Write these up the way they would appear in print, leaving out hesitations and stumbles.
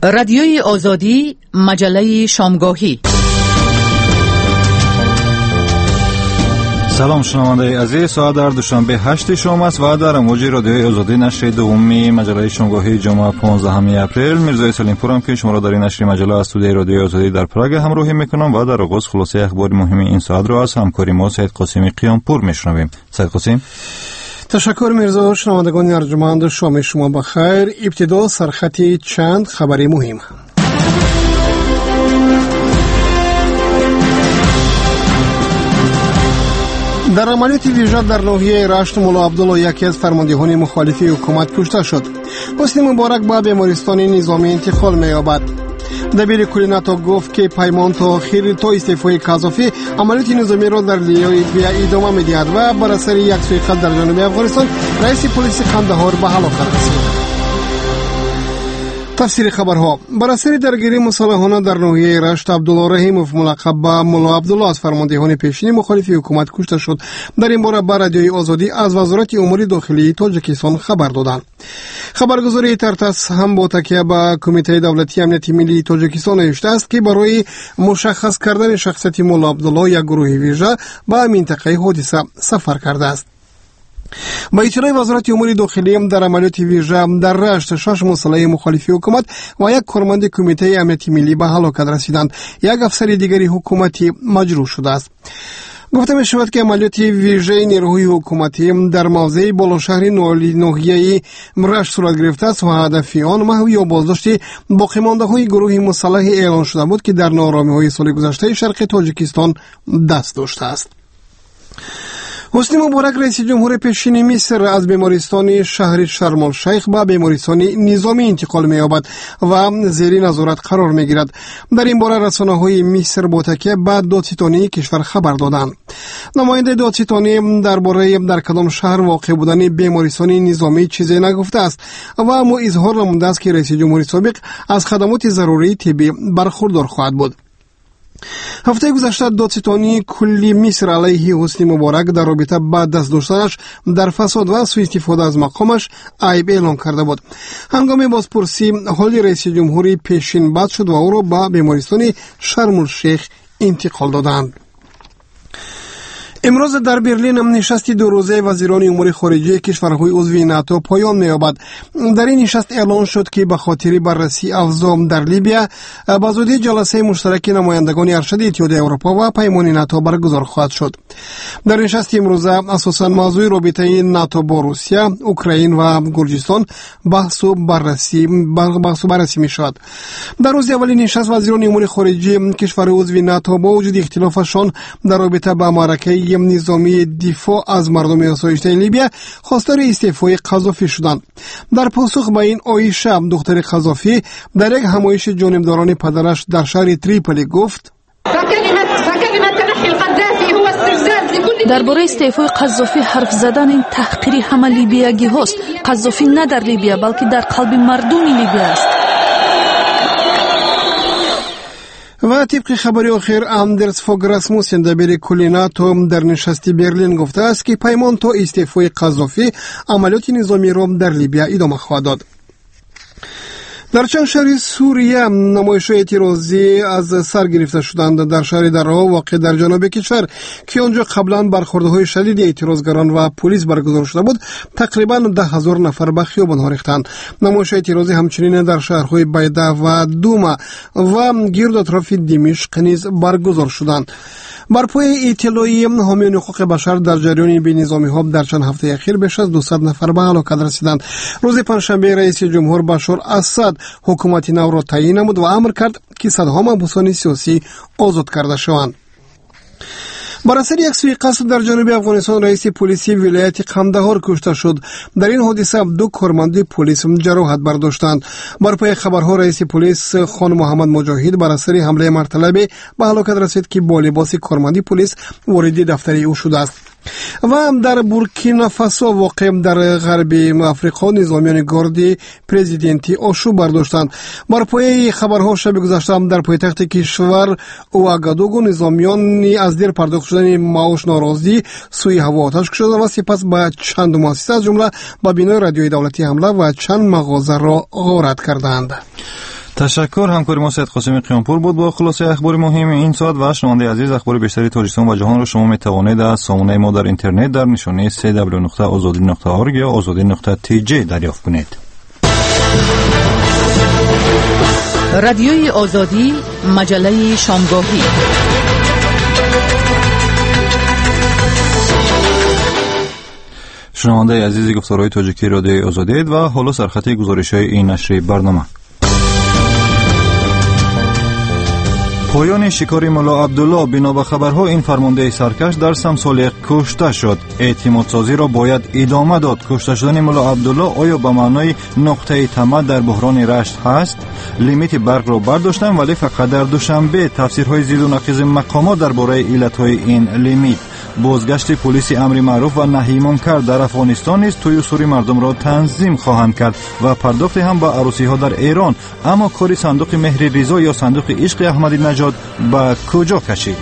رادیوی آزادی، مجله شامگاهی. سلام شنونده عزیز، ساعت در دوشنبه 8 شام است و در موج رادیوی آزادی نشر دومی مجله شامگاهی جمعه 15 اپریل میرزای سلیمپورم که شما را در این نشر مجله استودیوی رادیوی آزادی در پراگ همراهی میکنم و در آغاز خلاصه اخبار مهم این ساعت را از همکاری ما سید قاسمی قیامپور میشنویم. سید قاسم. تشکر میرزا. شنوندگان ارجمند، شام شما بخیر. ابتدا سرخط چند خبری مهم. در عملیات ویژه در ناحیه رشت مولا عبدالله یکی از فرماندهان مخالف حکومت کشته شد. حسنی مبارک به بیمارستان نظامی انتقال می‌یابد. دبیر کل ناتو گفت که پیمان تا آخر تا استعفای قذافی عملیات نظامی را در لیبیا ادامه می‌دهد و بر اثر یک سوءقصد در جنوب افغانستان رئیس پلیس قندهار به هلاکت رسید. تفسیر خبرها. بر اثر درگیری مسلحانه در ناحیه رشت، عبدالله رحیموف ملقب به مولا عبدالله از فرماندهان پیشین مخالف حکومت کشته شد. در این باره به رادیوی آزادی از وزارت امور داخلی تاجیکستان خبر دادند. خبرگزاری ترتاس هم با تکیه به کمیته دولتی امنیت ملی تاجیکستان نوشته است که برای مشخص کردن شخصیت مولا عبدالله یک گروه ویژه به منطقه حادثه سفر کرده است. با اطلاع وزارت امور داخلی در عملیات ویژه در رشت 6 مسلح مخالف حکومت و یک کارمند کمیته امنیت ملی به هلاکت رسیدند. یک افسر دیگری حکومتی مجروح شده است. گفته می شود که عملیات ویژه نیروهای حکومتی در موضع بالاشهر ناحیه رشت صورت گرفته است و هدف آن محو یا بازداشت باقی مانده های گروه مسلح اعلان شده بود که در نارامی های سال گذشته شرق تاجیکستان دست داشته است. حسنی مبارک رئیس جمهور پیشین مصر از بیمارستان شهر شرم الشیخ به بیمارستان نظامی انتقال می‌یابد و زیر نظارت قرار می‌گیرد. در این باره رسانه‌های مصر با تکیه به دادستانی کشور خبر دادند. نماینده دادستانی درباره در کدام شهر واقع بودن بیمارستان نظامی چیزی نگفته است و اما اظهار نموده است که رئیس جمهور سابق از خدمات ضروری طبی برخوردار خواهد بود. هفته گذشته دادستانی کلی مصر علیه حسنی مبارک در رابطه با دست داشتنش در فساد و سوء استفاده از مقامش عیب اعلام کرده بود. هنگام بازپرسی حال رئیس جمهوری پیشین بد شد و او را به بیمارستان شرم الشیخ انتقال دادند. امروز در برلین نشست دو روزه وزیران امور خارجه کشورهای عضو ناتو پایان می‌یابد. در این نشست اعلان شد که به خاطر بررسی اوضاع در لیبیا به زودی جلسه مشترک نمایندگان ارشد اتحادیه اروپا و پیمان ناتو برگزار خواهد شد. در نشست امروزه اساساً موضوع رابطه ناتو با روسیه، اوکراین و گرجستان بحث و بررسی می‌شود. در روز اول نشست وزیران امور خارجه کشور عضو ناتو با وجود اختلافشان در رابطه با معرکه نظامی دفاع از مردم آسایشته لیبیا خواستار استعفای قذافی شدند. در پاسخ به این عایشه دختر قذافی در یک همایش جانبداران پدرش در شهر تریپولی گفت: درباره استعفای قذافی حرف زدن این تحقیر همه لیبیایی هاست. قذافی نه در لیبیا بلکه در قلب مردم لیبیا است. و طبق خبری آخر اندرس فوگ راسموسن دبیر کل ناتو در نشست برلین گفته است که پیمان تا استعفای قذافی عملیات نظامی را در لیبیا ادامه خواهد داد. در چند شهر سوریه نمایش‌های اعتراضی از سر گرفته شدند. در شهر درعا واقع در جنوب کشور که آنجا قبلا برخوردهای شدید اعتراضگران و پلیس برگزار شده بود، تقریبا 10,000 نفر به خیابان‌ها ریختند. نمایش‌های اعتراضی همچنین در شهرهای بیده و دوما و گرد اطراف دمشق نیز برگزار شدند. بر پای اطلاعی حامیان حقوق بشر در جریان بی‌نظامی‌ها در چند هفته اخیر بیش از 200 نفر به هلاکت رسیدند. روز پنجشنبه رئیس جمهور بشار اسد حکومت نو را تعیین نمود و امر کرد که صدها محبوسان سیاسی آزاد کرده شوند. بر اثر یک سوءقصد در جنوب افغانستان رئیس پلیس ولایت قندهار کشته شد. در این حادثه 2 کارمند پلیس جراحت برداشتند. بر پای خبرها رئیس پلیس خان محمد مجاهد بر اثر حمله مرتلبه به هلاکت رسید که با لباس کارمندی پلیس وارد دفتر او شده است. و در بورکینافاسو واقع در غرب افریقا نظامیان گارد پرزیدنتی آشوب برداشتند. بر پای خبرها شب گذشته در پایتخت کشور اوآگادوگو نظامیان از دیر پرداخت شدن معاش ناراضی سوی هوا آتش کشیدند و سپس به چند مؤسسه از جمله به بنای رادیوی دولتی حمله و چند مغازه را غارت کردند. تشکر. همکاری ما سید قاسمی قیانپور بود با خلاصه اخبار مهم این ساعت. و شنونده عزیز، اخبار بیشتری تاجیکستان و جهان را شما میتوانید از سامانه ما در اینترنت در نشانی www.azadi.org یا azadi.tj دریافت کنید. رادیوی آزادی، مجله شامگاهی. شنونده عزیز، گفتارهای تاجیکی رادیوی آزادی و حالا سرخط گزارش‌های این نشر برنامه. پایان شکار ملا عبدالله. بنا به خبرها این فرمانده سرکش در سمسالیق کشته شد. اعتماد سازی را باید ادامه داد. کشته شدن ملا عبدالله آیا به معنای نقطه تمام در بحران رشت هست؟ لیمیت برق را برداشتن ولی فقط در دوشنبه. تفسیرهای زید و نقیض مقامات درباره علتهای این لیمیت. بازگشت پلیس امر معروف و نهی منکر در افغانستان نیز توی سوری مردم را تنظیم خواهند کرد و پرداخت هم به عروسی ها در ایران. اما کاری صندوق مهر رضا یا صندوق عشق احمدی نژاد به کجا کشید؟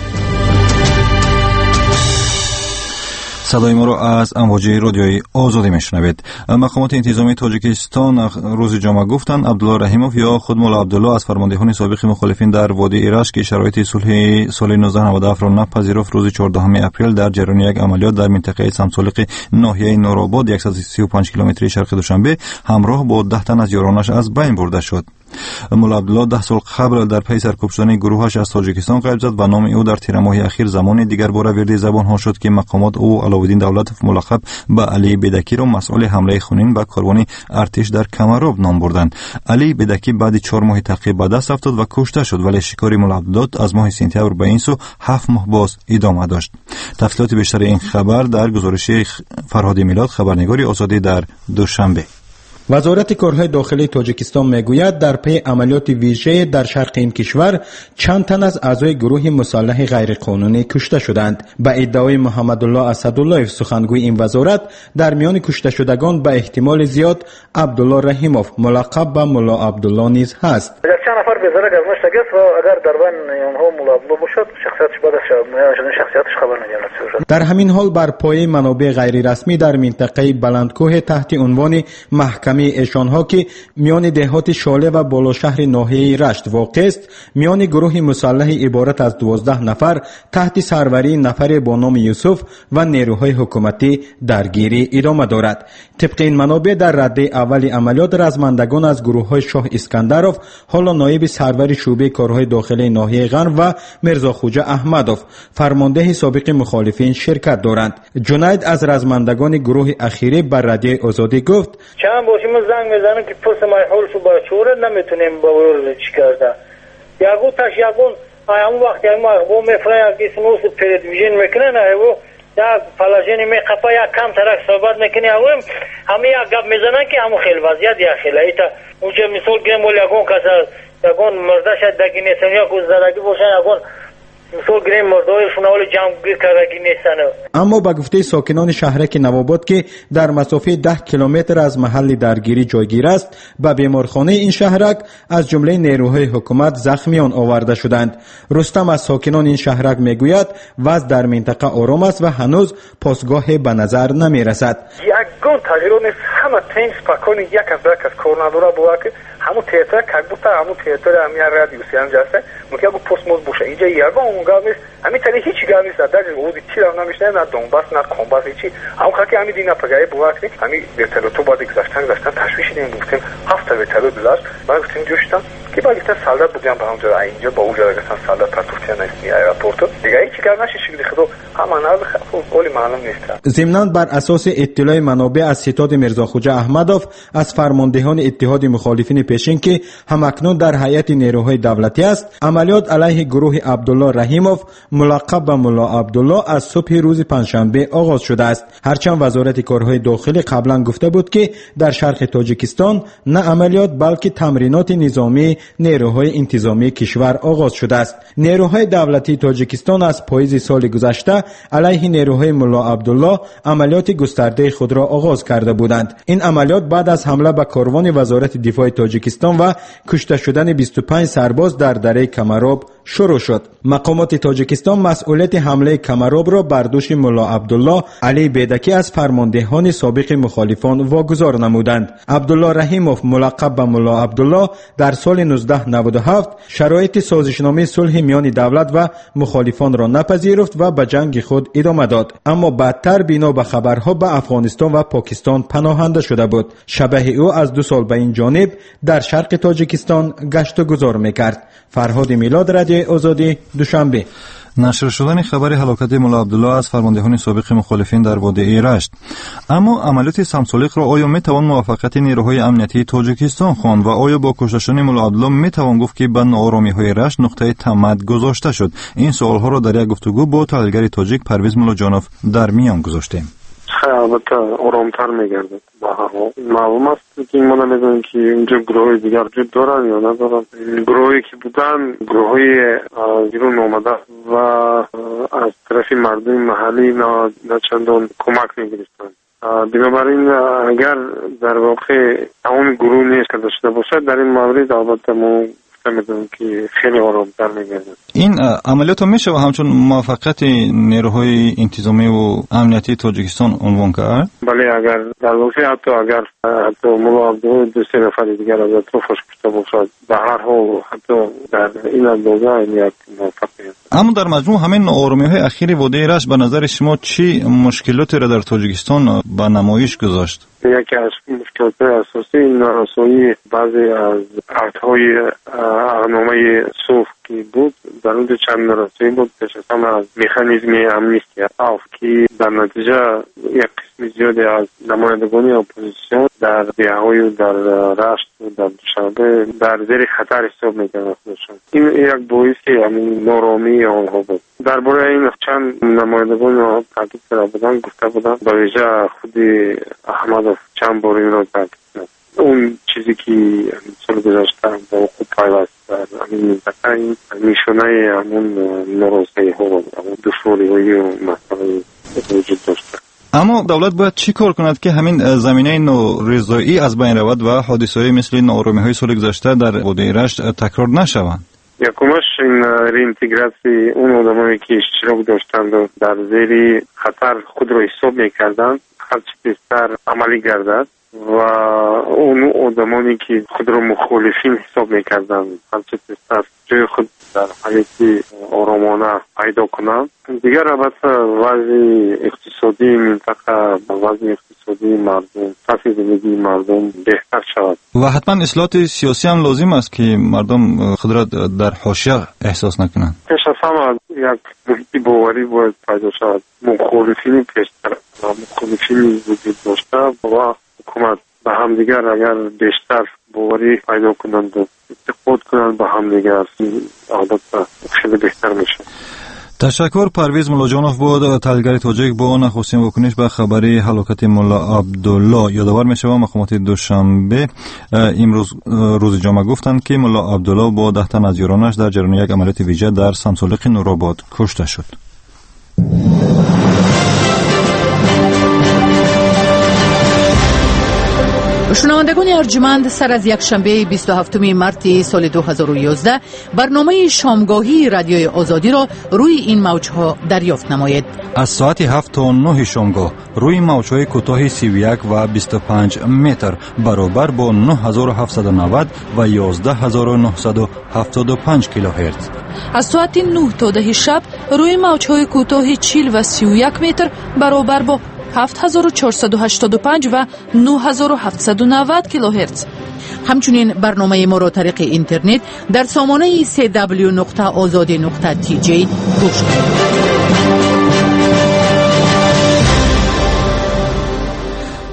صدای ما را از امواج رادیوی آزادی میشنوید. مقامات انتظامی تاجیکستان روز جمعه گفتند عبدالله رحیموف یا خود مولا عبدالله از فرماندهان سابق مخالفین در وادی ایرش که شرایط صلح سال 1997 را نپذیرفت، روز 14 اپریل در جریان یک عملیات در منطقه سمسالق ناحیه نورآباد 135 کیلومتری شرق دوشنبه همراه با 10 تن از یارانش از بین برده شد. مولا عبدالله 10 سال قبل در پی سرکوب شدن گروهش از تاجیکستان غیب زد و نام او در تیر ماه اخیر زمان دیگر بار ورد زبان ها شد که مقامات او علاءالدین دولتوف ملقب به علی بدکی را مسئول حمله خونین به کاروان ارتش در کمراب نام بردند. علی بدکی بعد 4 ماه تعقیب به دست افتاد و کشته شد، ولی شکار مولا عبدالله از ماه سپتامبر به این سو 7 ماه باز ادامه داشت. تفصیلات بیشتر این خبر در گزارش فرهاد میلاد، خبرنگاری آزادی در دوشنبه. وزارت کارهای داخلی تاجیکستان میگوید در پی عملیات ویژه در شرق این کشور چند تن از اعضای گروه مسلح غیرقانونی کشته شدند. به ادعای محمدالله اسدالله سخنگوی این وزارت، در میان کشته شدگان به احتمال زیاد عبدالله رحیموف ملقب به مولا عبدالله نیز هست. چند نفر بزرگ از مشتاق است و اگر در بین آنها مولا عبدالله باشد شخصیتش بعد شخصیتش خبر نمی‌رسد. در همین حال بر پایه منابع غیر رسمی در منطقه بلندکوه تحت عنوان محکمه ایشانها که میان دهات شاله و بالا شهر ناحیه رشت واقع است، میان گروه مسلح عبارت از 12 نفر تحت سروری نفر با نام یوسف و نیروهای حکومتی درگیری ادامه دارد. طبق این منابع در رده اول عملیات رزمندگان از گروه‌های شاه اسکندروف، حالا نایب سرور شعبه کارهای داخلی ناحیه غرب و مرزا خوجا احمدوف فرمانده سابق مخالفین شرکت دارند. جنید از رزمندگان گروه اخیری بر رادیوی آزادی گفت: چند باشیم زنگ میزنم که پس محولشو با چوره نمیتونیم باور چی کرده. یگو تاش یگون همون وقت همون اخبار میفرن که سنوس پردویژن میکنن ایو یا فلاجین میقفا یا کم ترک صحبت میکنی همه یک گپ میزنن که همون خیلی وضعیت یا خیلی ایتا اونجا مثال گرم ولی یگون کسا یگون مرده شد دگی نیستن یا کس زدگی باشن یگون مثال گریم مردایشون اول جمعگیر کردگی نیستن. اما به گفته ساکنان شهرک نواباد که در مسافه 10 کیلومتر از محل درگیری جایگیر است، به بیمارخانه این شهرک از جمله نیروهای حکومت زخمیان آورده شدند. رستم از ساکنان این شهرک میگوید وضع در منطقه آرام است و هنوز پاسگاه به نظر نمی رسد. یگون تغییرات نیست، همه تنس پاکانی یک از دک از کار نداره بوده که همون تیتر که بوده همون تیتر همین رادیوسی هم جسته ممکن اگه پست موز باشه اینجا یگون اونگاه نیست، همین تنی هیچی گاه نیست، در اودی چی رو نمیشنه، نه دنباس نه کامباس هیچی. همون خاکی همین دینا پگای بوده که همین ورتلوتو باید گذاشتن تشویش دیم گفتیم 7 ورتلو دلار بعد گفتیم جوشتن که باید گفتن سالدار بودیم به اونجا اینجا با اونجا گفتن سالدار پرتوفتیان نیستی ایرپورتو دیگه هیچی کار نشه شکلی خودو همان از اولی معلوم نیست. ضمناً بر اساس اطلاع منابع از ستاد مرزا خوجا احمدوف از فرماندهان اتحاد مخالفین پیشین که همکنون در هیئت نیروهای دولتی است، عملیات علیه گروه عبدالله رحیموف ملقب به مولا عبدالله از صبح روز پنجشنبه آغاز شده است. هرچند وزارت کارهای داخلی قبلا گفته بود که در شرق تاجیکستان نه عملیات بلکه تمرینات نظامی نیروهای انتظامی کشور آغاز شده است. نیروهای دولتی تاجیکستان از پاییز سال گذشته علیه نیروهای ملا عبدالله عملیات گسترده خود را آغاز کرده بودند. این عملیات بعد از حمله به کاروان وزارت دفاع تاجیکستان و کشته شدن 25 سرباز در دره کمراب شروع شد. مقامات تاجیکستان مسئولیت حمله کمراب را بر دوش ملا عبدالله علی بیدکی از فرماندهان سابق مخالفان واگذار نمودند. عبدالله رحیموف ملقب به ملا عبدالله در سال 1997 شرایط سازشنامه صلح میان دولت و مخالفان را نپذیرفت و به جنگ خود ادامه داد، اما بعدتر بنا به خبرها به افغانستان و پاکستان پناهنده شده بود. شبح او از 2 سال به این جانب در شرق تاجیکستان گشت و گذار میکرد. فرهاد میلاد، رادیوی آزادی، دوشنبه. نشر شدن خبر هلاکت ملا عبدالله از فرماندهان سابق مخالفین در وادی رشت. اما عملیات سمسالق را آیا میتوان موفقیت نیروهای امنیتی تاجیکستان خواند و آیا با کشته شدن ملا عبدالله میتوان گفت که به ناآرامی‌های رشت نقطه تمد گذاشته شد؟ این سوالها را در یک گفتگو با تحلیلگر تاجیک پرویز ملاجانوف در میان گذاشتیم. البته آرامتر میگردد. معلوم است که ما نمیدونیم که اینجا گروه دیگر وجود دارن یا ندارن. گروهی که بودن گروهی بیرون آمده و از طرف مردم محلی نه چندان کمک میگرفتن. بنابراین اگر در واقع اون گروه نیست کرده شده باشد، در این مورد البته ما میدونم که خیلی آرامتر میگردد. این عملیات میشه و همچون موفقیت نیروهای انتظامی و امنیتی تاجیکستان عنوان کرد؟ بله، اگر در واقع حتی ملا عبدالله 2-3 نفر دیگر از اطرافش کشته باشد، به هر حال حتی در این اندازه یک موفقیت. اما در مجموع همین ناآرامی‌های اخیر وادی رشت به نظر شما چی مشکلاتی را در تاجیکستان به نمایش گذاشت؟ یکی از مشکلات اساسی نارسایی بعضی از ارتهای اقنامه صوف که بود، در اون چند نارسایی بود پیش از همه از مکانیزم امنیستی آف که در نتیجه یک قسم زیادی از نمایندگان اپوزیسیون در دیه‌های و در رشت و در دوشنبه در زیر خطر حساب می‌کردند خودشان. این یک باعث نارامی آنها بود. درباره این چند نمایندگان تاکید کرده بودند، گفته بودند به ویژه خود احمدوف چند بار این را تاکید کرد. اون چیزی که سال گذشته با خود پیوست در همین منطقه این نشانه همون نارسایی ها و دشواری های و مسئله وجود داشته. اما دولت باید چی کار کند که همین زمینه نارضایی از بین رود و حادثه‌های مثل ناآرامی‌های سال گذشته در وادی رشت تکرار نشوند؟ یکمش این رینتگراسی اون آدمایی که اشتراک داشتند و در زیر خطر خود را حساب میکردند هرچی بیشتر عملی گردد و اون آدمانی که خود را مخالفین حساب میکردند هرچی بیشتر جای خود در حالت آرامانه پیدا کنند. دیگر البته وضع اقتصادی منطقه و وضع اقتصادی مردم، سطح زندگی مردم بهتر شود. و حتما اصلاحات سیاسی هم لازم است که مردم خود را در حاشیه احساس نکنند. پیش از همه یک محیط باوری باید پیدا شود. مخالفین پیشتر و مخالفین وجود داشته و حکومت به هم دیگر اگر بیشتر باوری پیدا کنند و اعتقاد کنند به هم دیگر، البته خیلی بهتر میشه. تشکر. پرویز ملاجانوف بود، تحلیلگر تاجیک، با نخستین واکنش به خبر هلاکت ملا عبدالله. یادآور میشوم مقامات دوشنبه امروز روز جمعه گفتند که ملا عبدالله با 10 تن از یارانش در جریان یک عملیات ویژه در سمسالق نورآباد کشته شد. شنوندگان ارجمند، سر از یک شنبه 27 مارس سال 2011 برنامه شامگاهی رادیوی آزادی را روی این موجها دریافت نمایید. از ساعت 7 تا 9 شامگاه روی موجهای کوتاه 31 و 25 متر برابر با 9790 و 11975 کیلوهرتز. از ساعت 9 تا 10 شب روی موجهای کوتاه 40 و 31 متر برابر با 7485 و 9790 کیلوهرتز. همچنین برنامه ما را طریق اینترنت در سامانه www.azadi.tj گوش کنید.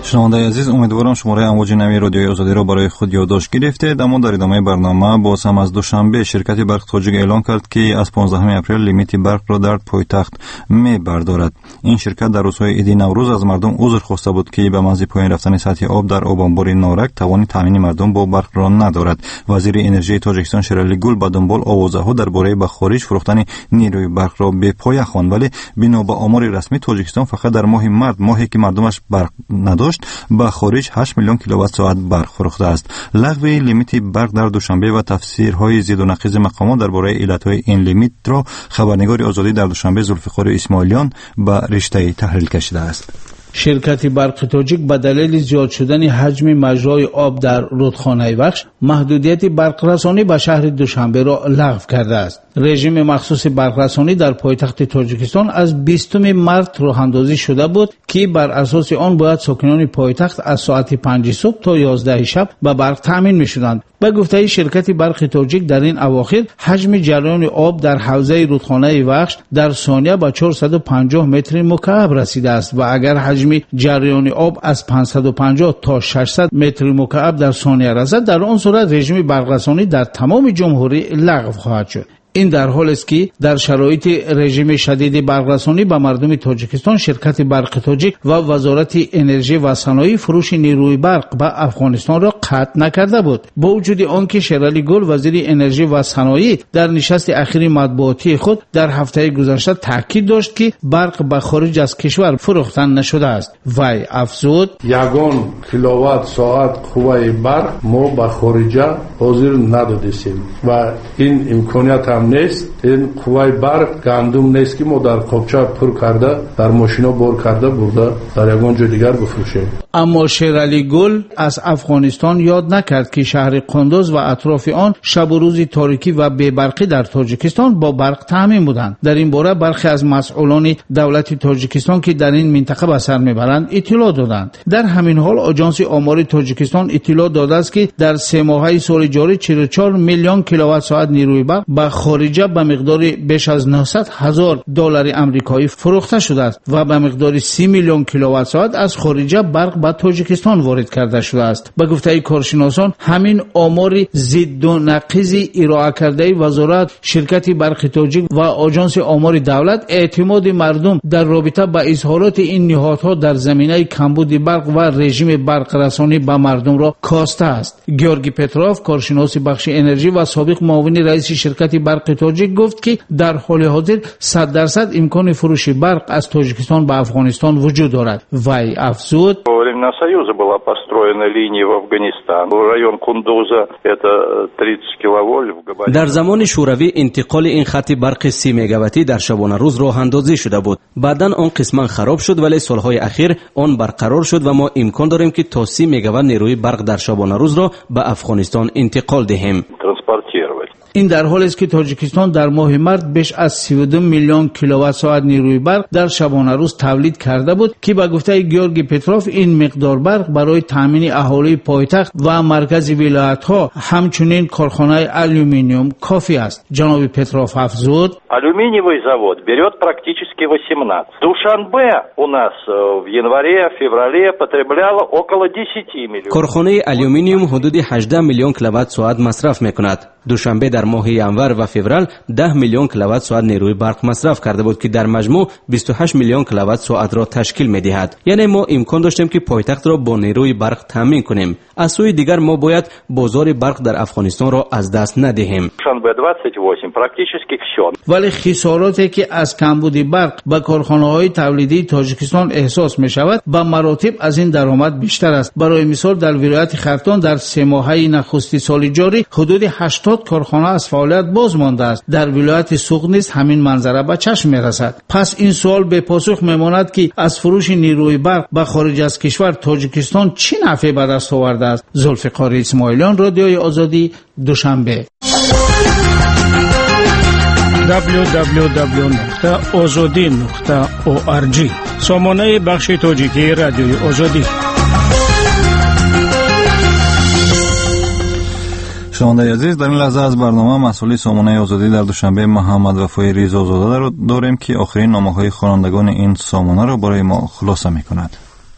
شنوندگان عزیز، امیدوارم شماره امواج نوی رادیوی آزادی را برای خود یادداشت گرفتید. اما در ادامه برنامه باز هم از دوشنبه شرکت برق تاجیک اعلام کرد که از 15 اپریل لیمیت برق را در پایتخت می‌بردارد. این شرکت در روزهای عید نوروز از مردم عذر خواسته بود که به محض پایین رفتن سطح آب در آب انبار نارک توان تامین مردم با برق را ندارد. وزیر انرژی تاجیکستان شیرالی گل با دنبال آوازه‌ها درباره به خارج فروختن نیروی برق را به پای خواند، ولی بنا به آمار رسمی تاجیکستان فقط در ماه مارس، ماهی که مردمش برق نداشت، به خارج 8 میلیون کیلووات ساعت برق فروخته است. لغو لیمیت برق در دوشنبه و تفسیرهای زید و نقیض مقامات درباره علتهای این لیمیت را خبرنگار آزادی در دوشنبه ذوالفقار اسماعیلیان به رشته تحلیل کشیده است. شرکت برق تاجیک به دلیل زیاد شدن حجم مجرای آب در رودخانه وخش محدودیت برق رسانی به شهر دوشنبه را لغو کرده است. رژیم مخصوص برق رسانی در پایتخت تاجیکستان از 20 مارس راه اندازی شده بود که بر اساس آن باید ساکنان پایتخت از ساعت 5 صبح تا 11 شب به برق تامین می‌شدند. به گفته شرکت برق تاجیک در این اواخر حجم جریان آب در حوزه رودخانه وخش در ثانیه به 450 متر مکعب رسیده است و اگر حجم جریان آب از 550 تا 600 متر مکعب در ثانیه رسد، در آن صورت رژیم برق رسانی در تمام جمهوری لغو خواهد شد. این در حالی است که در شرایط رژیم شدید برق رسانی به مردم تاجیکستان شرکت برق تاجیک و وزارت انرژی و صنایع فروش نیروی برق به افغانستان را قطع نکرده بود. با وجود آنکه شیرالی گل وزیر انرژی و صنایع در نشست اخیر مطبوعاتی خود در هفته گذشته تاکید داشت که برق به خارج از کشور فروختن نشده است. وی افزود: یگان کیلووات ساعت قوه برق ما به خارج حاضر ندادیم و این امکانیت هم نیست. این قوه برق گندم نیست که ما در قابچه پر کرده در ماشینا بار کرده برده در یگان جای دیگر بفروشیم. اما شیرالی گل از افغانستان یاد نکرد که شهر قندوز و اطراف آن شب و روز تاریکی و بی‌برقی در تاجیکستان با برق تامین بودند. در این باره برخی از مسئولان دولت تاجیکستان که در این منطقه به سر میبرند اطلاع دادند. در همین حال آژانس آمار تاجیکستان اطلاع داده است که در 3 ماهه سال جاری 44 میلیون کیلووات ساعت نیروی برق به خارجه به مقدار بیش از 900,000 دلار آمریکایی فروخته شده است و به مقدار 30 میلیون کیلووات ساعت از خارجه برق به تاجیکستان وارد کرده شده است. به گفته کارشناسان همین آمار ضد و نقیض ارائه کرده وزارت، شرکت برق تاجیک و آژانس آمار دولت اعتماد مردم در رابطه با اظهارات این نهادها در زمینه کمبود برق و رژیم برق رسانی به مردم را کاسته است. گیورگی پتروف کارشناس بخش انرژی و سابق معاون رئیس شرکت برق تاجیک گفت که در حال حاضر 100% امکان فروش برق از تاجیکستان به افغانستان وجود دارد. وی افزود: времена Союза была построена линия в Афганистан. Район Кундуза это 30 киловольт в габарите. در زمان شوروی انتقال این خط برق 30 مگاواتی در شبانه روز راه اندازی شده بود. بعداً آن قسما خراب شد ولی سالهای اخیر آن برقرار شد و ما امکان داریم که تا 30 مگاوات نیروی برق در شبانه روز را به افغانستان انتقال دهیم. این در حالی است که تاجیکستان در ماه مارس بیش از 32 میلیون کیلووات ساعت نیروی برق در شبانه روز تولید کرده بود که به گفته گیورگی پتروف این مقدار برق برای تامین اهالی پایتخت و مرکز ولایت‌ها همچنین کارخانه алюминиум کافی است. جناب پتروف افزود: алюминиевый завод берет практически 18. Душанбе у нас в январе-феврале потребляла около 10 миллионов. کارخانه алюминиум حدود 18 میلیون کیلووات ساعت مصرف میکند. دوشنبه در ماه ینور و فوریه 10 میلیون کیلووات ساعت نیروی برق مصرف کرده بود که در مجموع 28 میلیون کیلووات ساعت را تشکیل می‌دهد. یعنی ما امکان داشتیم که پایتخت را با نیروی برق تامین کنیم. از سوی دیگر ما باید بازار برق در افغانستان را از دست ندهیم. ولی خساراتی که از کمبود برق به کارخانه‌های تولیدی تاجیکستان احساس می‌شود به مراتب از این درآمد بیشتر است. برای مثال در ولایت خرطوم در 3 ماهه نخستی سال جاری حدود 80 کارخانه از فعالیت باز مانده است. در ولایت سوق نیز همین منظره به چشم می‌رسد. پس این سوال به پاسخ می‌ماند که از فروش نیروی برق به خارج از کشور تاجیکستان چه نفعی به دست آورده است؟ ذوالفقار اسماعیلیان، رادیوی آزادی، دوشنبه. www.azadi.org سامانه بخش تاجیکی رادیوی آزادی. شنوندگان عزیز، در این لحظه از برنامه مسئول سامانه آزادی در دوشنبه محمد وفای ریزازاده را داریم که آخرین نامه‌های خوانندگان این سامانه را برای ما خلاصه می‌کند.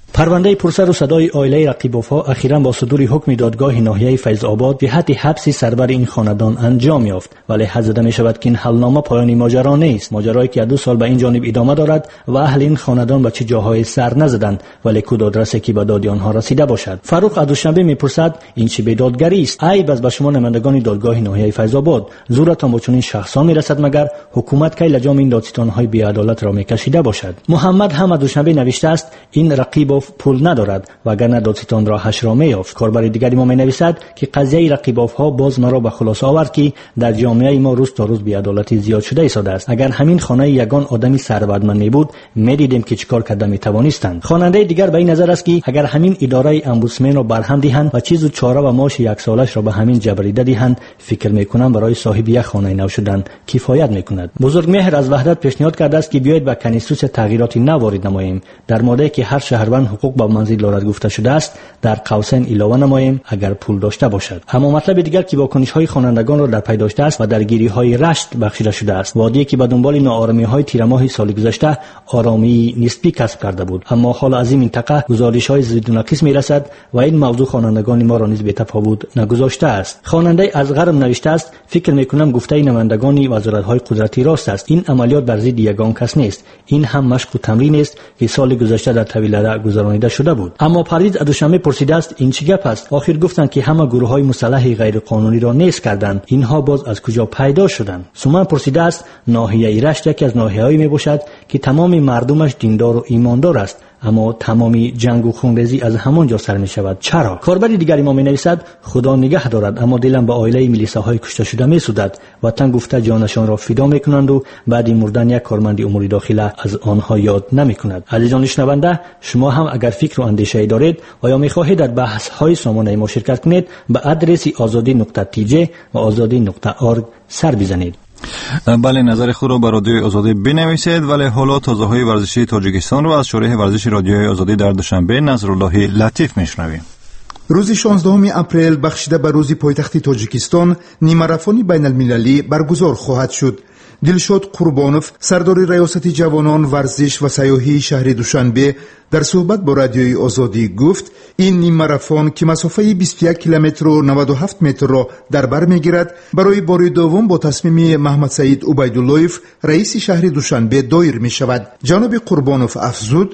پرونده پرسر و صدای عائله رقیبوف‌ها اخیراً با صدور حکم دادگاه ناحیه فیض آباد جهت حبس سرور این خاندان انجام یافت، ولی حد زده می شود که این حلنامه پایانی ماجرا نیست. ماجرایی که 2 سال به این جانب ادامه دارد و اهل این خاندان به چه جاهای سر نزدند، ولی کدادرسه که به داد آنها رسیده باشد. فاروق از دوشنبه میپرسد این چه بیدادگری است؟ عیب از به شما نمایندگان دادگاه ناحیه فیض آباد، زورتان با چنین شخصان میرسد مگر حکومت کی لجام این دادستان‌های بی عدالت را میکشیده باشد؟ محمد هم از دوشنبه نوشته است این رقیبوف پول ندارد وگرنه دادستان را حش را میافت. کاربر دیگری ما مینویسد که قضیه رقیبوف‌ها باز مرا به خلاصه آورد که در جامعه ما روز تا روز بی عدالتی زیاد شده ایستاده است. اگر همین خانه یگان آدمی ثروتمند میبود میدیدیم که چیکار کرده میتوانستند. خواننده دیگر به این نظر است که اگر همین اداره امبودسمن را برهم دهند و چیز و چاره و معاش 1 سالش را به همین جبریده دهند، فکر میکنم برای صاحب یک خانه نو شدن کفایت میکند. بزرگمهر از وحدت پیشنهاد کرده است که بیایید به کنیسوس تغییراتی نوارد نماییم. در ماده که هر شهروند حقوق به منزل دارد گفته شده است، در قوسین علاوه نماییم اگر پول داشته باشد. اما مطلب دیگر که واکنش‌های خوانندگان را در پی داشته است و درگیری‌های رشت بخشیده شده است. وادی که به دنبال ناآرامی‌های تیرماه سال گذشته آرامی نسبی کسب کرده بود، اما حال از این منطقه گزارش‌های ضد و نقیض می‌رسد و این موضوع خوانندگان ما را نیز به تفاوت نگذاشته است. خواننده از غرب نوشته است فکر می‌کنم گفته نمایندگان وزارت‌های قدرتی راست است. این عملیات بر ضد یگان کس نیست، این هم مشق و تمرین است که سال گذشته در طویلره گذرانیده شده بود. اما پرویز از دوشنبه پرسیده است این چه گپ است؟ آخر گفتند که همه گروه‌های مسلح غیر قانونی را نیست کردند، اینها باز از کجا پیدا شدند؟ سومن پرسیده است ناحیه رشت یکی از ناحیه‌هایی میباشد که تمام مردمش دیندار و ایماندار است، اما تمامی جنگ و خونریزی از همانجا سر می شود. چرا؟ کاربر دیگری ما می نویسد خدا نگه دارد، اما دلم به عائله ملیساهای کشته شده می سودد. وطن گفته جانشان را فدا می کنند و بعد مردن یک کارمند امور داخله از آنها یاد نمی کند. عزیزان شنونده، شما هم اگر فکر و اندیشه دارید و یا می خواهید در بحث های سامانه ما شرکت کنید، به آدرس azadi.tj و azadi.org سر بزنید. بله، نظر خود را بر رادیوی آزادی بنویسید. ولی حالا تازه های ورزشی تاجیکستان را از شورای ورزش رادیوی آزادی در دوشنبه نصرالله لطیف میشنویم. روز 16 اپریل بخشیده به روز پایتخت تاجیکستان نیمه‌ماراتون بین المللی برگزار خواهد شد. دلشاد قربانوف سردار ریاست جوانان ورزش و سیاحی شهر دوشنبه در صحبت با رادیوی آزادی گفت این نیم ماراتون که مسافه 21 کیلومتر و 97 متر را در بر میگیرد برای بار دوم با تصمیم محمد سعید عبیداللهیف رئیس شهر دوشنبه دایر می شود. جناب قربانوف افزود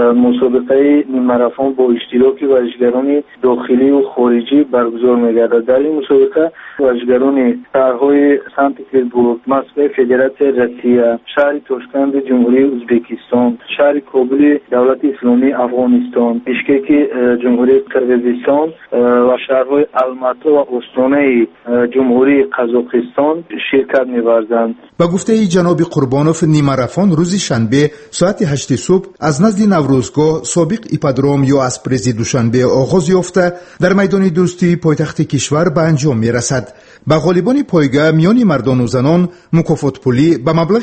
مسابقه نیم ماراتون با اشتراک ورزشگران داخلی و خارجی برگزار می‌گردد. در این مسابقه ورزشگران شهرهای سنت پترزبورگ، مسکو فدراسیون روسیه، شهر تاشکند جمهوری ازبکستان، شهر کابل دولت اسلامی افغانستان، بشکک جمهوری قرقیزستان و شهرهای الماتا و استانه جمهوری قزاقستان شرکت می‌ورزند. با گفته جناب قربانوف نیم ماراتون روز شنبه ساعت 8 صبح از نزد نوروزگاه سابق ایپادروم یا اسپرزی دوشنبه آغاز یافته در میدان دوستی پایتخت کشور به انجام میرسد. به غالبان پایگاه میان مردان و زنان مکافات پولی به مبلغ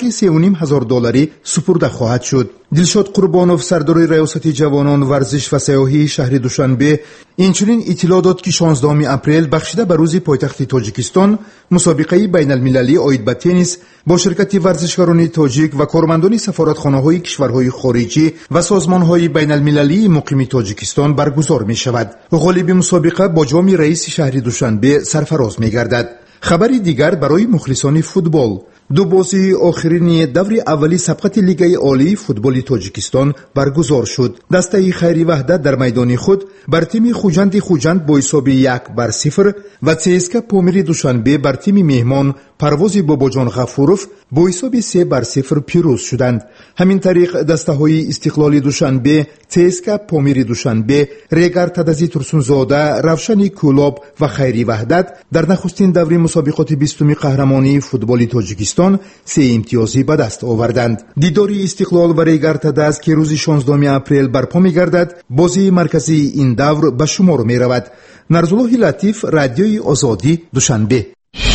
$3,500 سپرده خواهد شد. دلشاد قربانوف سردار ریاست جوانان ورزش و سیاحی شهر دوشنبه اینچنین اطلاع داد که 16 اپریل بخشیده به روز پایتخت تاجیکستان مسابقه بین المللی عاید به تنیس با شرکت ورزشکاران تاجیک و کارمندان سفارتخانه‌های کشورهای خارجی و سازمان‌های بین المللی مقیم تاجیکستان برگزار می شود. غالب مسابقه با جام رئیس شهر دوشنبه سرفراز می گردد. خبری دیگر برای مخلصان فوتبال: دو بازی آخرین دور اولی سبقت لیگ عالی فوتبال تاجیکستان برگزار شد. دسته خیری وحدت در میدان خود بر تیم خوجند با حساب 1-0 و CSKA پامیر دوشنبه بر تیم مهمان پرواز باباجان غفوروف با حساب 3-0 پیروز شدند. همین طریق دسته های استقلال دوشنبه، CSKA پامیر دوشنبه، ریگر تدزی ترسونزاده، روشن کولاب و خیری وحدت در نخستین دور مسابقات 20 قهرمانی فوتبال تاجیکستان 3 امتیازی به دست آوردند. دیداری استقلال و ریگر تدز که روز 16 اپریل برپا می‌گردد، بازی مرکزی این دور به شمار می‌رود. نصرالله لطیف، رادیوی آزادی، دوشنبه.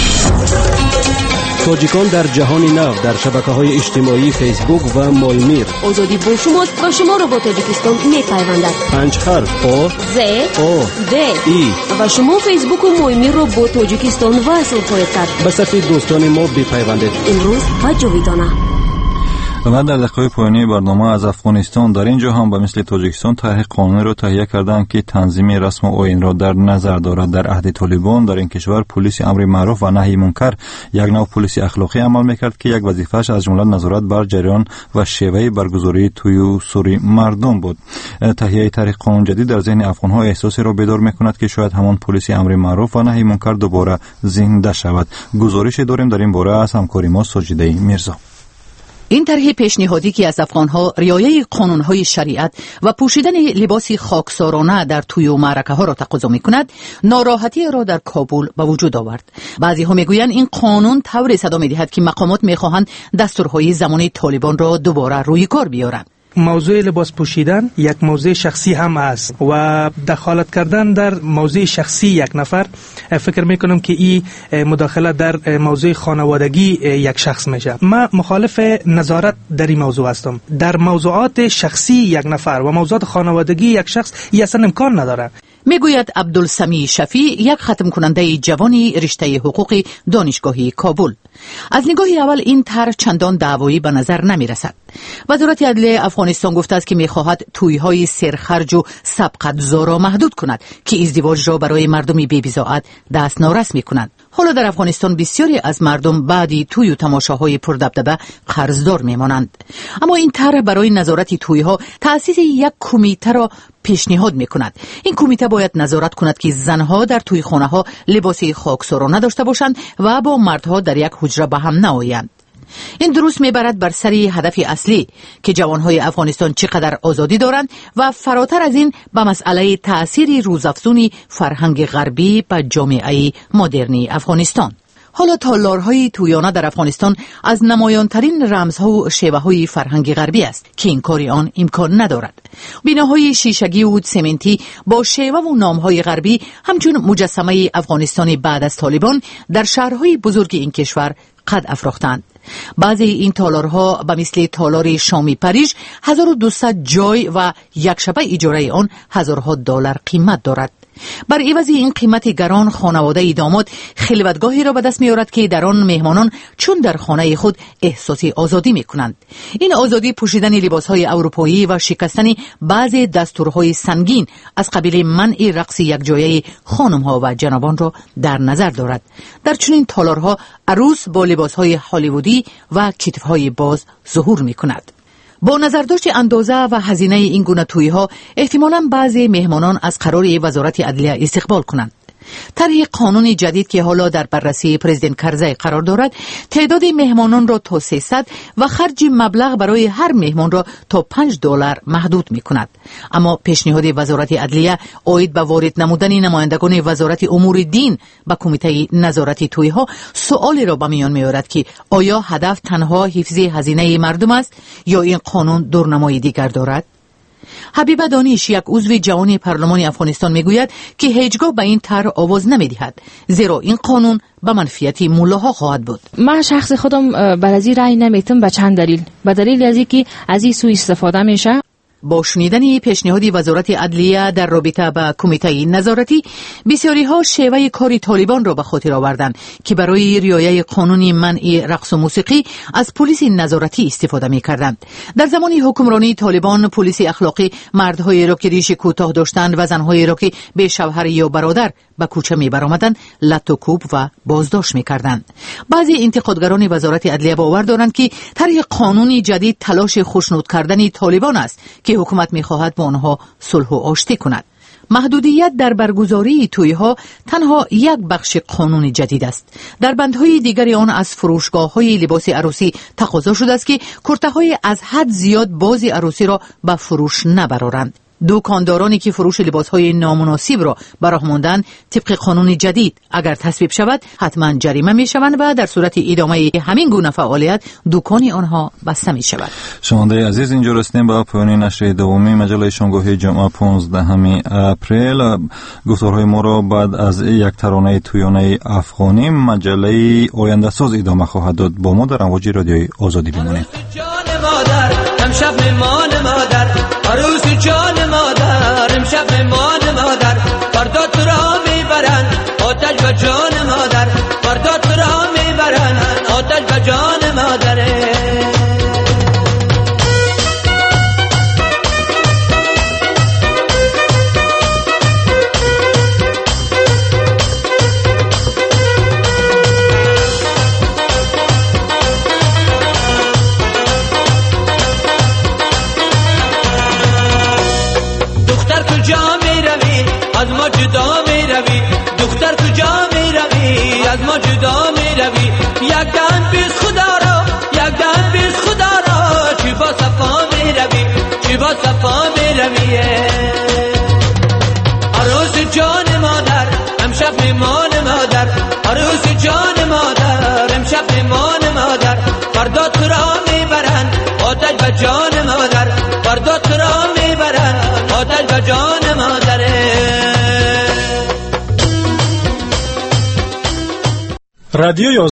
تاجیکان در جهان نو در شبکه‌های اجتماعی فیسبوک و مایمیر. آزادی با شماست و شما را با تاجیکستان می‌پیوندد. 5 حرف آ ز او د ای و شما فیسبوک و مایمیر را با تاجیکستان وصل خواهید کرد. به صفحه دوستان ما بپیوندید. امروز و جاویدانه. و در دقیقه پایانی برنامه از افغانستان در اینجا هم به مثل تاجیکستان طرح قانونی را تهیه کردند که تنظیم رسم آیین را در نظر دارد. در عهد طالبان در این کشور پلیس امر معروف و نهی منکر یک نوع پلیس اخلاقی عمل میکرد که یک وظیفه‌اش از جمله نظارت بر جریان و شیوه برگزاری توی و سوری مردم بود. تهیه طرح قانون جدید در ذهن افغان‌ها احساسی را بیدار میکند که شاید همان پلیس امر معروف و نهی منکر دوباره زنده شود. گزارش داریم در این باره از همکار ما ساجده میرزا. این طرح پیشنهادی که از افغانها رعایت قانونهای شریعت و پوشیدن لباس خاکسارانه در توی و معرکه‌ها را تقاضا می‌کند، ناراحتی را در کابل به وجود آورد. بعضی‌ها می‌گویند این قانون طوری صدا می‌دهد که مقامات می‌خواهند دستورهای زمانی طالبان را دوباره روی کار بیارند. موضوع لباس پوشیدن یک موضوع شخصی هم است و دخالت کردن در موضوع شخصی یک نفر فکر میکنم که این مداخله در موضوع خانوادگی یک شخص میشه. من مخالف نظارت در این موضوع هستم. در موضوعات شخصی یک نفر و موضوعات خانوادگی یک شخص این اصلا امکان نداره. میگوید عبدالسمی شفیع، یک ختم کننده جوانی رشته حقوق دانشگاهی کابل. از نگاه اول این طرح چندان دعوایی به نظر نمی رسد. وزارت عدلیه افغانستان گفته است که می خواهد تویهای سرخرج و سبقت‌زا را محدود کند که ازدواج را برای مردمی بی‌بضاعت دست نارس می کنند. حالا در افغانستان بسیاری از مردم بعدی توی و تماشاهای پردبدبه قرضدار می مانند. اما این طرح برای نظارت تویها تأسیس یک کمیته را پیشنهاد می کند. این کمیته باید نظارت کند که زنها در توی خانه ها لباس خاکسارانه داشته باشند و با مردها در یک حجره به هم نآیند. این درست میبرد بر سر هدف اصلی که جوانهای افغانستان چقدر آزادی دارند و فراتر از این به مسئله تأثیر روزافزون فرهنگ غربی به جامعه مدرنی افغانستان. حالا تالارهای تویانه در افغانستان از نمایانترین رمزها و شیوه‌های فرهنگ غربی است که این کاری آن امکان ندارد. بناهای شیشگی و سمنتی با شیوه و نامهای غربی همچون مجسمه افغانستان بعد از طالبان در شهرهای بزرگ این کشور قد افراختند. بعضی این تالارها به مثل تالار شامی پاریژ 1200 جای و یک شبه اجاره آن هزارها دلار قیمت دارد. بر عوض این قیمت گران خانواده داماد خلوتگاهی را به دست می‌آورد که در آن مهمانان چون در خانه خود احساس آزادی می‌کنند. این آزادی پوشیدن لباس‌های اروپایی و شکستن بعضی دستورهای سنگین از قبیل منع رقص یکجایی خانم‌ها و جنابان را در نظر دارد. در چنین تالارها عروس با لباس‌های هالیوودی و کتف‌های باز ظهور می‌کند. با نظرداشت اندازه و هزینه این گونه توی‌ها احتمالاً بعضی مهمانان از قرار وزارت عدلیه استقبال کنند. طرح قانون جدید که حالا در بررسی پرزیدنت کرزی قرار دارد تعداد مهمانان را تا 300 و خرج مبلغ برای هر مهمان را تا $5 محدود می کند. اما پیشنهاد وزارت عدلیه عاید به وارد نمودن نمایندگان وزارت امور دین به کمیته نظارت توی‌ها سوالی را به میان می‌آورد که آیا هدف تنها حفظ هزینه مردم است یا این قانون دورنمای دیگر دارد؟ حبیبه دانش، یک عضو جوان پارلمان افغانستان، میگوید که هیچگاه به این طرح آواز نمیدهد زیرا این قانون به منفیت مولاها خواهد بود. من شخص خودم بر از این رأی نمیتم به چند دلیل. به دلیل از اینکه از این سوء استفاده میشه. با شنیدن پیشنهاد وزارت عدلیه در رابطه با کمیته نظارتی، بسیاری ها شیوه کار طالبان را به خاطر آوردند که برای رعایت قانون منع رقص و موسیقی از پلیس نظارتی استفاده می‌کردند. در زمان حکمرانی طالبان پلیس اخلاقی مردهایی را که ریش کوتاه داشتند و زنهایی را که به شوهر یا برادر به کوچه می‌برآمدند لط و کوب و بازداشت می‌کردند. بعضی انتقادگران وزارت عدلیه باور دارند که طرح قانونی جدید تلاش خوشنود کردن طالبان است که حکومت می‌خواهد با آنها صلح و آشتی کند. محدودیت در برگزاری توی‌ها تنها یک بخش قانون جدید است. در بندهای دیگری آن از فروشگاه‌های لباس عروسی تقاضا شده است که کرته‌های از حد زیاد باز عروسی را به فروش نبرارند. دکاندارانی که فروش لباس‌های نامناسب را به راه ماندند طبق قانون جدید اگر تصویب شود حتما جریمه می‌شوند و در صورت ادامه همین گونه فعالیت دکان آنها بسته می‌شود. شنونده عزیز، اینجا رسیدیم به پایان نشر دومی مجله شامگاهی جمعه 15 اپریل. گفتارهای ما را بعد از یک ترانه تویانه افغانی مجله آینده ساز ادامه خواهد داد. با ما در امواج رادیوی آزادی بمانید. عروس جان مادر امشب مهمان مادر فردا تو را میبرن آتش به جان مادر فردا تو را میبرن آتش به جان مادره رادیو